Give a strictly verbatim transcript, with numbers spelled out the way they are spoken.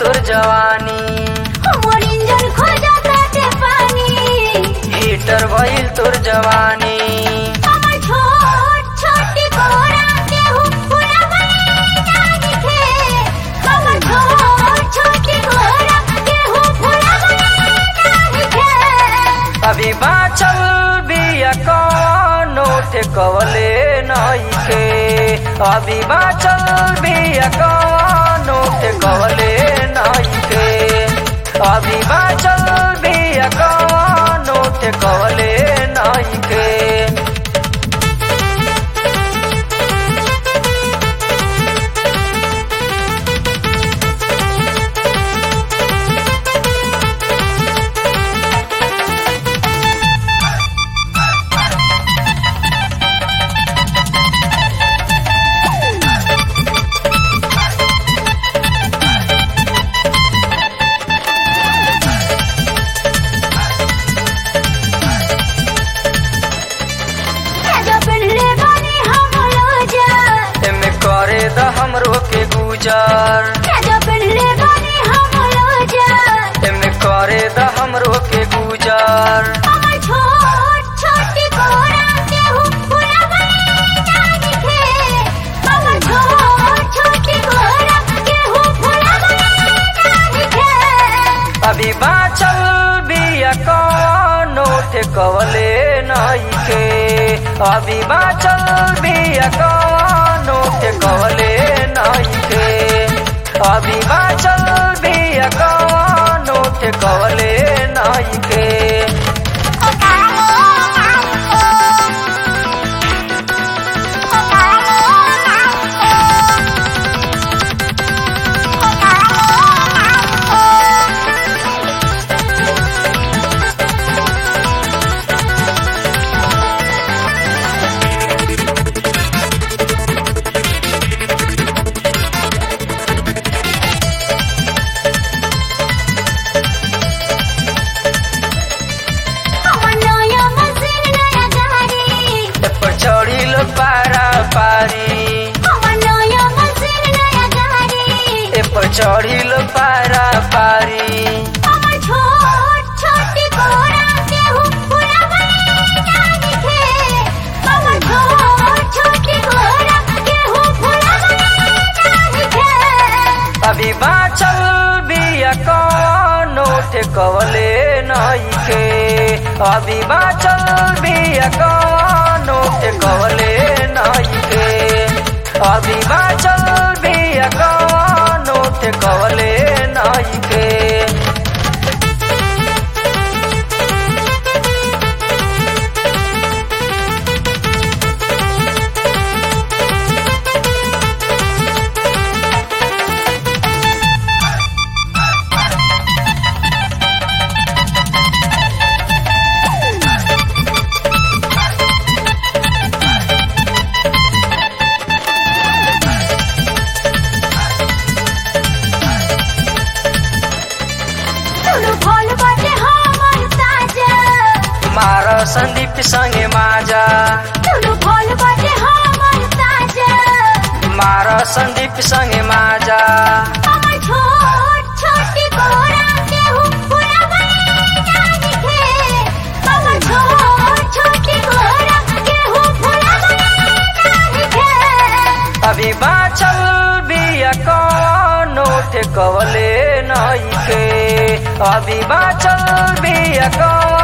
तोर जवानी, हमर इंजन खोजा ताटे पानी, हीटर भइल तोर जवानी। हमर छोट छोटी कोरा केहू पूरा बना दिखे, हमर छोट छोटी कोरा केहू पूरा बना दिखे। अभी बाचल बिया कौनो ठेकवले नइखे, अभी बाचल बिया कौनो ठेकवले नइखे, अभी बाचल बिया कौनो ठेकवले नइखे। करे द हमरो के गुजर, एमे करे द हमरो के गुजर। हमर छोट छोटी कोरा केहू पूरा बना दिखे, हमर छोट छोटी कोरा केहू पूरा बना दिखे। अभी बाचल बिया कौनो ठेकवले नइखे, अभी बाचल बिया कौनो ठेकवले नइखे, अभी बाचल बिया कौनो ठेकवले नइखे। चढ़िल पारा पारी, एपर चढ़िल पारा पारी। हमर छोट छोटी कोरा केहू पूरा बना दिखे, हमर छोट छोटी कोरा केहू पूरा बना दिखे। अभी बाचल बिया कौनो ठेकवले नइखे, अभी बाचल बिया कौनो ठेकवले नइखे, अभी बाचल बिया कौनो ठेकवले नइखे। मार संदीप संगे माजा, मार संदीप संगे माजा। हमर छोट छोटी कोरा केहू पूरा बना दिखे, हमर छोट छोटी कोरा केहू पूरा बना दिखे। अभी बाचल बिया कौनो ठेकवले नइखे, अभी बाचल बिया कौनो